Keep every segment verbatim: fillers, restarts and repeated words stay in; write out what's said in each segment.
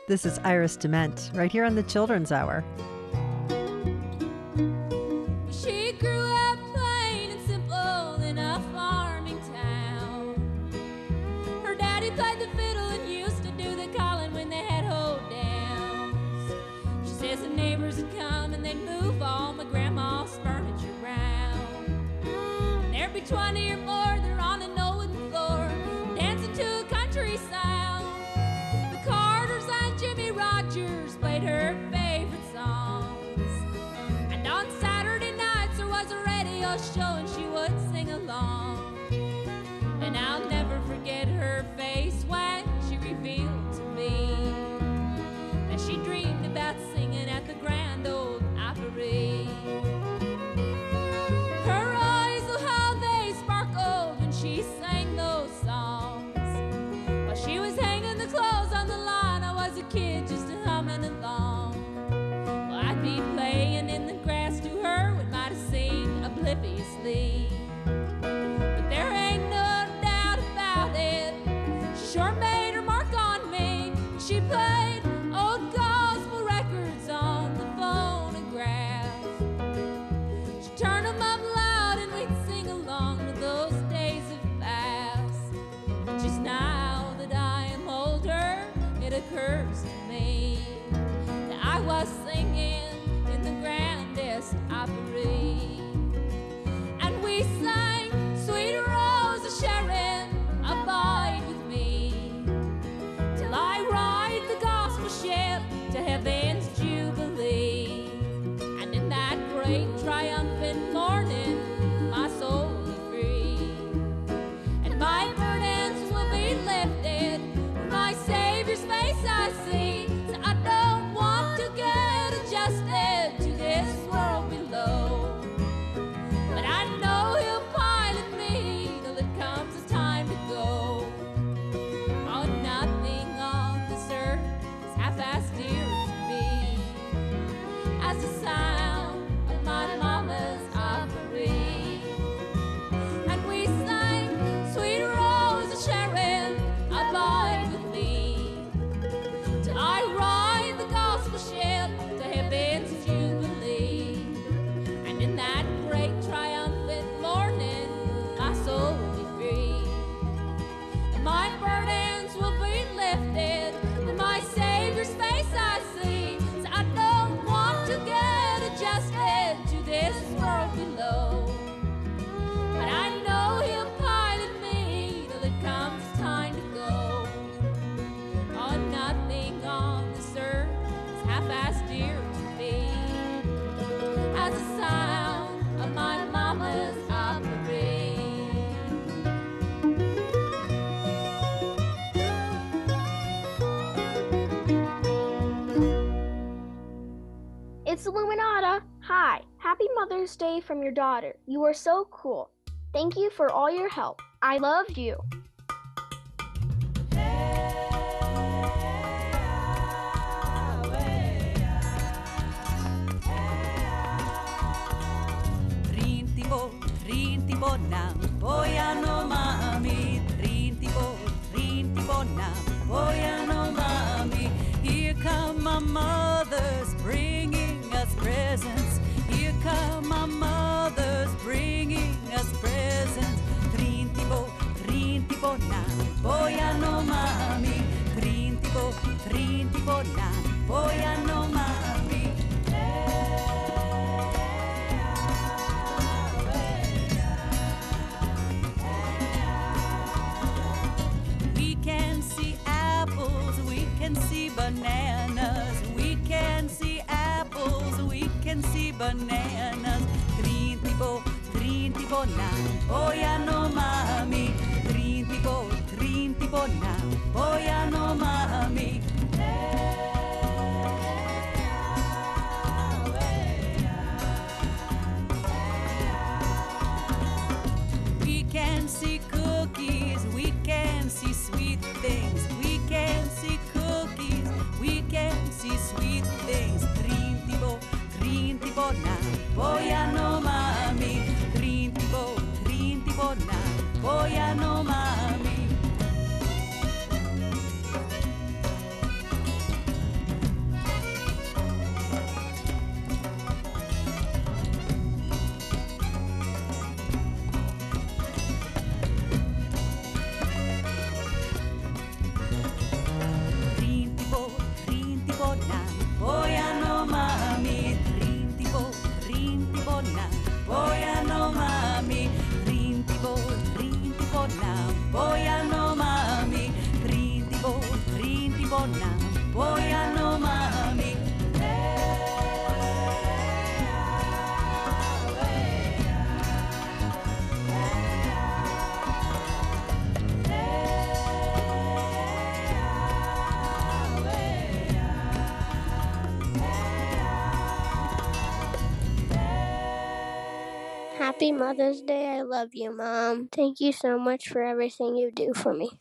This is Iris Dement, right here on the Children's Hour. She grew up plain and simple in a farming town. Her daddy played the fiddle and used to do the calling when they had hold downs. She says the neighbors would come and they'd move all my grandma's furniture around. And there'd be twenty or more, they're on an old wooden floor, dancing to a country sound. The Carters and Jimmy Rogers played her favorite songs. And on Saturday nights there was a radio show and she would sing along. And I'll never forget her face when she revealed to me that she dreamed about singing at the Grand Ole Opry. Her eyes, oh how they sparkled when she sang those songs. While she was hanging the clothes on the line, I was a kid just humming along. Well, I'd be playing in the grass to her, we might have seen obliviously. But there ain't no doubt about it, she sure made her mark on me. She played old gospel records on the phonograph. She turned them up loud and we'd sing along to those days of past. But just now that I am older, it occurs to me that I was singing in the grandest Opry. And we sang Sweet Rose of Sharon, abide with me till I ride the gospel ship to heaven's jubilee. And in that great triumphant morning, my soul will be free, and my burdens will be lifted. My Savior's face I see, so I don't want to get adjusted to this world below. But I know He'll pilot me till it comes the time to go. Oh, nothing on this earth is half-as dear to me as the sound of my mama's Opry. And we sang Sweet Rose of Sharon, abide with me till I ride the gospel ship to heaven's jubilee. And in that great triumphant morning, my soul will be free, and my burdens will be lifted, and my Savior's face I see. So I don't want to get adjusted to this world below, but I know He'll pilot me till it comes time to go. Oh, nothing on this earth is half-as dear to me as the sound of my mama's Opry. It's Illuminata. Hi, happy Mother's Day from your daughter. You are so cool. Thank you for all your help. I love you. Rintibo, rintibo na, boyano mami. Rintibo, rintibo na, boyano mami. Here come my mothers bringing us presents. Here come my mothers bringing us presents. Rintibo, rintibo na, boyano mami. Rintibo, rintibo na, boyano mami. We can see apples, we can see bananas. We can see apples, we can see bananas. Trintibo, trintibo na, boyano mami. Trintibo, trintibo na, boyano mami. We can see cookies, we can see sweet things. We can see cookies, we can see sweet things. Trintibo, trintibo na, boyano mami. Trintibo, trintibo na, boyano mami. for now. Boy, I know mommy. Happy Mother's Day. I love you, Mom. Thank you so much for everything you do for me.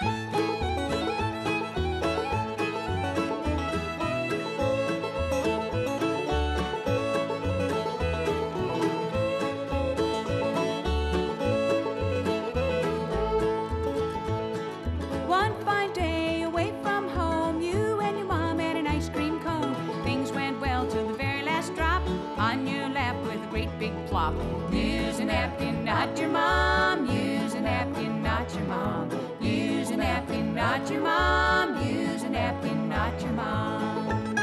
One fine day away from home, you and your mom had an ice cream cone. Things went well till the very last drop on your lap with a great big plop. Use a napkin, not your mom. Use a napkin, not your mom. Use a napkin, not your mom. Use a napkin, not your mom.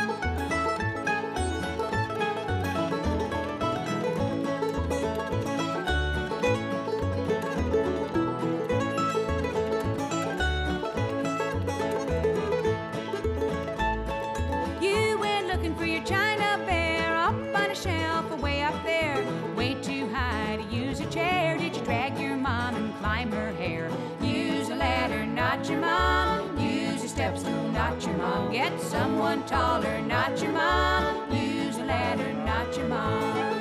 You went looking for your china bear up on a shelf away up there, way too high to use a chair. Did you drag your mom and climb her hair? Use a ladder, not your mom. Use a step stool, not your mom. Get someone taller, not your mom. Use a ladder, not your mom.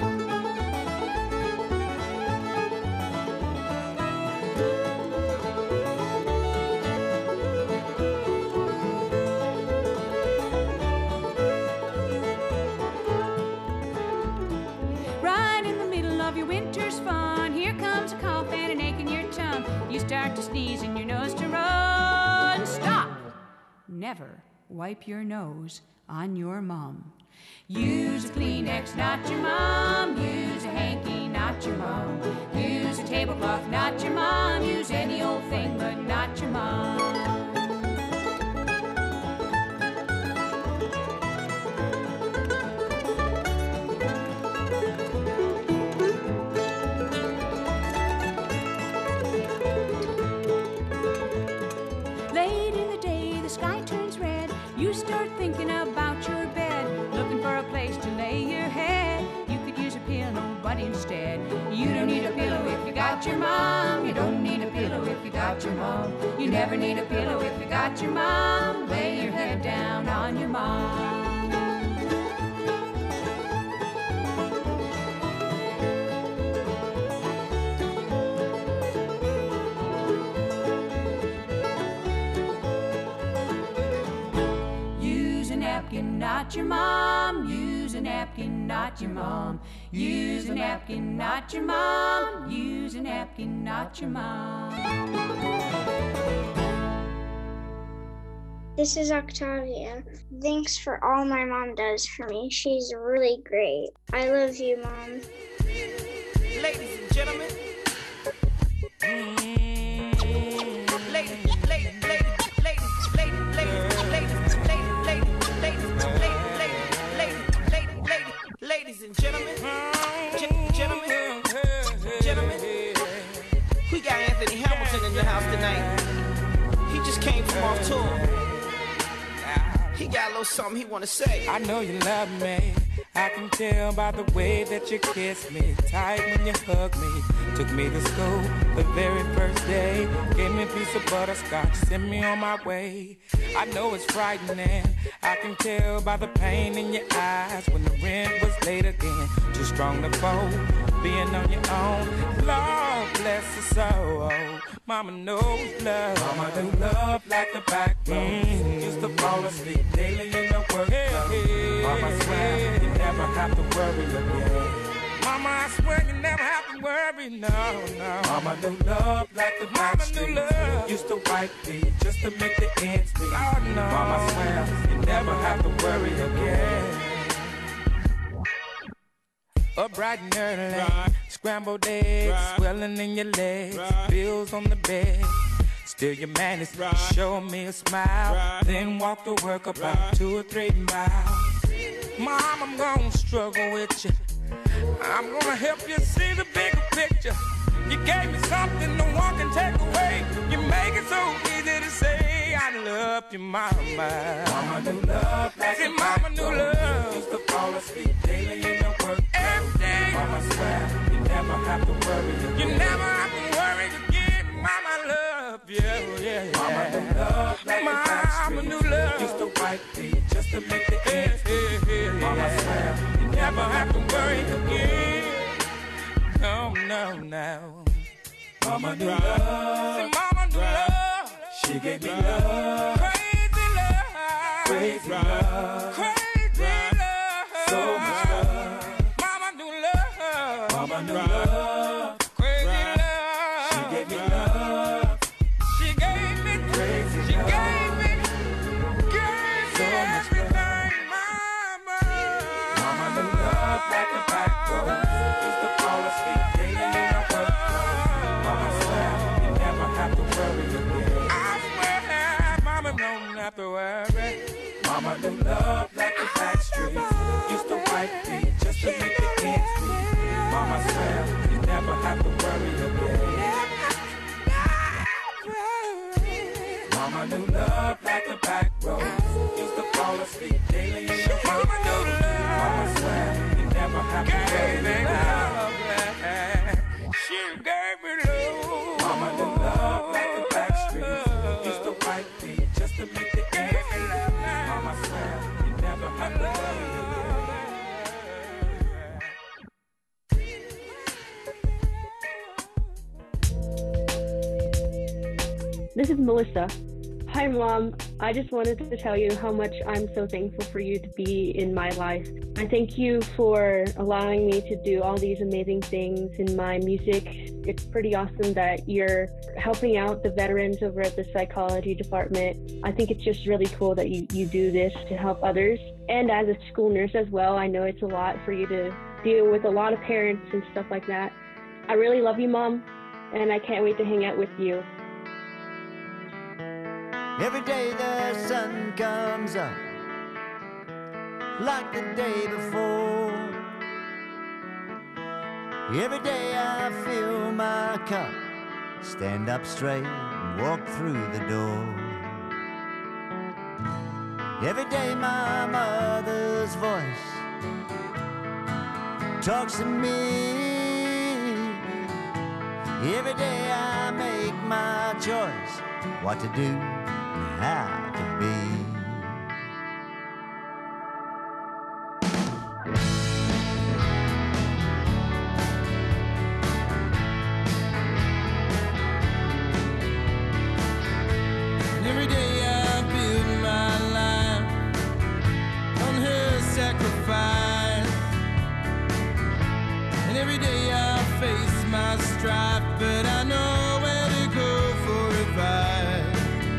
Right in the middle of your winter's fun, here comes a cough and an ache in your tongue. You start to sneeze and your nose to run. Stop! Never wipe your nose on your mom. Use a Kleenex, not your mom. Use a hanky, not your mom. Use a tablecloth, not your mom. Use any old thing, but not your mom. Late in the day, the sky turns red. You start thinking about your bed, looking for a place to lay your head. You could use a pillow, but instead, you don't need a pillow if you got your mom. You don't need a pillow if you got your mom. You never need a pillow if you got your mom. Lay your head down on your mom. Use a napkin, not your mom. Use a napkin, not your mom. Use a napkin, not your mom. Use a napkin, not your mom. This is Octavia. Thanks for all my mom does for me. She's really great. I love you, Mom. Ladies and gentlemen. Ladies, ladies, ladies, ladies, ladies, ladies, ladies, ladies, ladies, ladies, ladies, ladies and gentlemen. Gen- Gentlemen, gentlemen. We got Anthony Hamilton in the house tonight. He just came from off tour. He got a little something he wanna say. I know you love me. I can tell by the way that you kiss me, tight when you hug me. Took me to school the very first day, gave me a piece of butterscotch, sent me on my way. I know it's frightening. I can tell by the pain in your eyes when the rent was late again. Too strong to fold, being on your own. Lord bless her soul. Mama knows love. Mama do love like the backbone. Mm. Used to fall asleep daily in the work. Hey, hey, Mama swear you never have to worry again. Mama, I swear you never have to worry, no, no. Mama do love like the backstreet. Used to wipe me just to make the ends meet. Oh, no. Mama swear you never have to worry again. Up bright and early, right. Scrambled eggs, right. Swelling in your legs, right. Bills on the bed. Still you managed right. to show me a smile, right. Then walk to work about right. two or three miles. Mom, I'm gonna struggle with you. I'm gonna help you see the bigger picture. You gave me something no one can take away. You make it so easy to say I love you, mama. Mama knew love like See, a mama back knew road. love. Used to fall asleep daily in the work. Every day. Mama swear you never have to worry again. You never have to worry again. Mama love you, yeah, yeah. Mama knew love like Mama a back knew street. love. Used to wipe feet just to make the ends Hey, meet. hey, hey, Mama yeah. swear you Never have to worry again. No, no, no. Mama knew See, love. mama knew love. She gave me love. Crazy love. Crazy love. Crazy love. So much love. Mama knew love. Mama knew love. Crazy love. She gave me love. She gave me. Crazy She love. gave me. Gave So me much everything, mama. Mama knew love like a back road. Used to fall asleep daily in the work. Mama swear you never have to worry again. I swear, mama don't have to worry. Mama knew love like a back street. Used to wipe feet just to make the ends meet. Mama swear you never have to worry again. Mama knew love like a back road. Used to fall asleep daily in the work. Mama knew love. Mama swear you never have to Gave worry me again. love. She gave me love. Mama knew love like the back streets. Used to wipe feet just to make the ends meet. Mama swear you never have to worry This is Melissa. Hi, Mom. I just wanted to tell you how much I'm so thankful for you to be in my life. I thank you for allowing me to do all these amazing things in my music. It's pretty awesome that you're helping out the veterans over at the psychology department. I think it's just really cool that you, you do this to help others. And as a school nurse as well, I know it's a lot for you to deal with a lot of parents and stuff like that. I really love you, Mom, and I can't wait to hang out with you. Every day the sun comes up like the day before. Every day I fill my cup, stand up straight and walk through the door. Every day my mother's voice talks to me. Every day I make my choice what to do and how to be. And every day I build my life on her sacrifice. And every day I face my strife, but I know where to go for advice.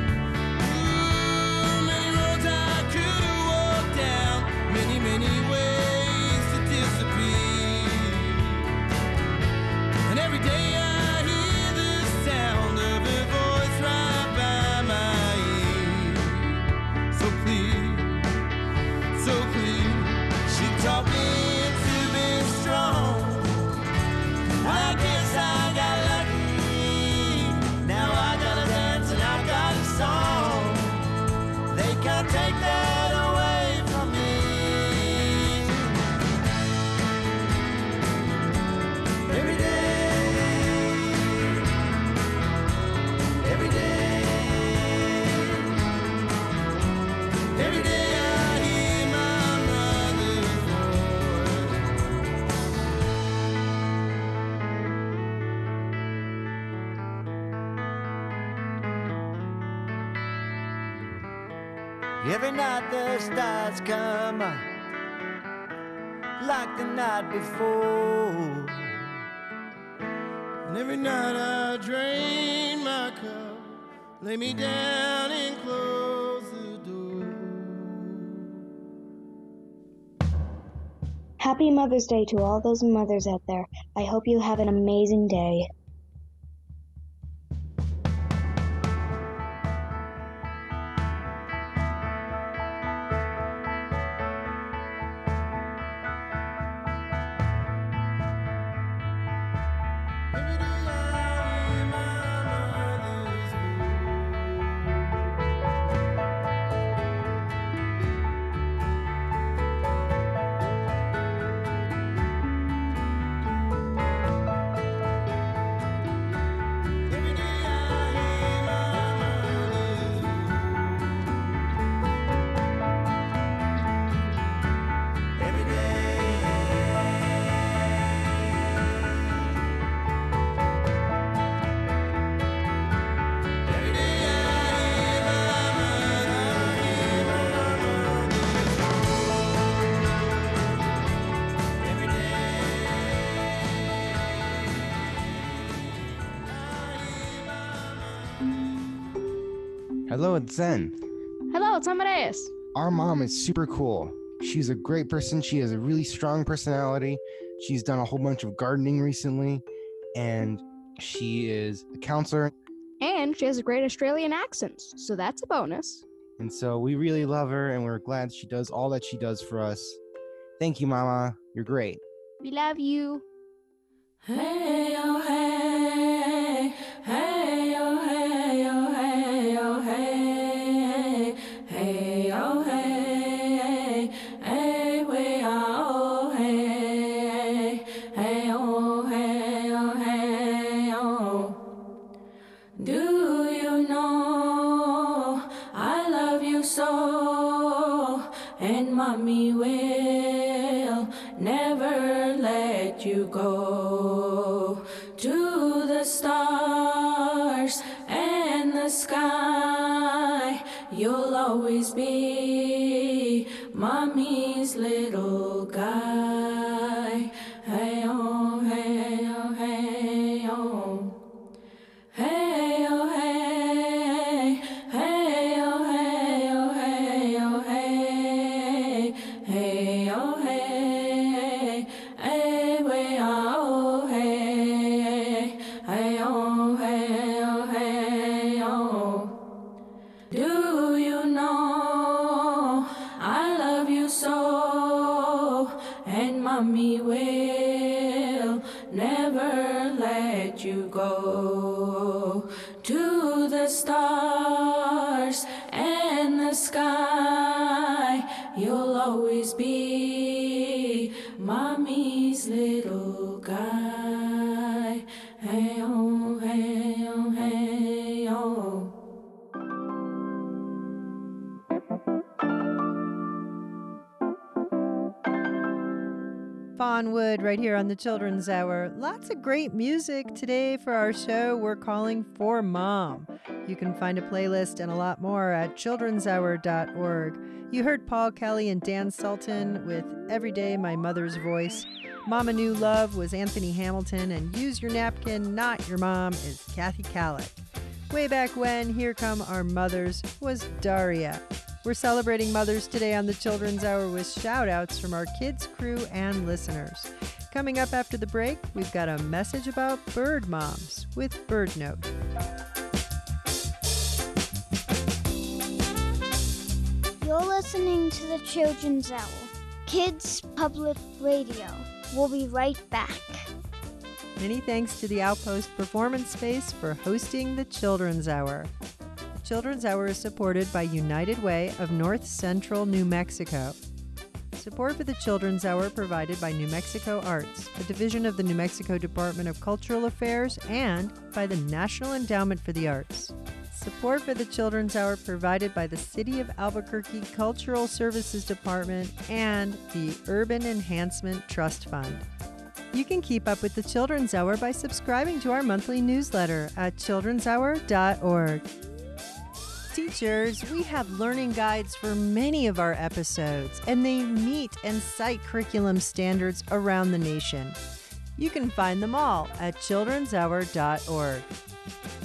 Ooh, many roads I could have walked down, many, many ways to disappear. And every day I hear the sound of her voice right by my ear. So clear, so clear. She taught me to be strong. I guess I got lucky. Now I got a dance and I got a song. They can't take that away from me. Every day, every day, every day I hear my mother's voice. Every night the stars come up like the night before. And every night I drain my cup, lay me down and close the door. Happy Mother's Day to all those mothers out there. I hope you have an amazing day. Every day I hear my mother's voice. Hello, it's Zen. Hello, it's Amadeus. Our mom is super cool. She's a great person. She has a really strong personality. She's done a whole bunch of gardening recently, and she is a counselor. And she has a great Australian accent, so that's a bonus. And so we really love her, and we're glad she does all that she does for us. Thank you, Mama. You're great. We love you. Hey, oh, hey, hey, oh, hey, oh, hey, oh, hey, hey, oh, hey, hey, we are, oh, hey, hey, oh, hey, oh, hey, oh. Do you know I love you so, and Mommy will never let you go to the stars and the sky. You'll always be Mommy's little guy. Hey, oh, hey, oh, hey, oh. Hey, oh, hey, hey, oh, hey, oh, hey, oh, hey, hey, oh, hey, hey, we are, oh, hey, hey, oh, hey, oh, hey, oh. Do you know I love you so, and Mommy will never let you go to the stars and the sky. You'll always be Mommy's little guy. Hey, oh, hey, oh, hey, oh. Fawn Wood right here on the Children's Hour. Lots of great music today for our show we're calling For Mom. You can find a playlist and a lot more at children's hour dot org. You heard Paul Kelly and Dan Sultan with Every Day My Mother's Voice. Mama Knew Love was Anthony Hamilton, and Use Your Napkin, Not Your Mom is Kathy Kallick. Way back when, Here Come Our Mothers was Daria. We're celebrating mothers today on the Children's Hour with shout-outs from our kids, crew, and listeners. Coming up after the break, we've got a message about bird moms with Bird Note. You're listening to the Children's Hour, Kids Public Radio. We'll be right back. Many thanks to the Outpost Performance Space for hosting the Children's Hour. Children's Hour is supported by United Way of North Central New Mexico. Support for the Children's Hour provided by New Mexico Arts, a division of the New Mexico Department of Cultural Affairs, and by the National Endowment for the Arts. Support for the Children's Hour provided by the City of Albuquerque Cultural Services Department and the Urban Enhancement Trust Fund. You can keep up with the Children's Hour by subscribing to our monthly newsletter at children's hour dot org. Teachers, we have learning guides for many of our episodes, and they meet and cite curriculum standards around the nation. You can find them all at children's hour dot org.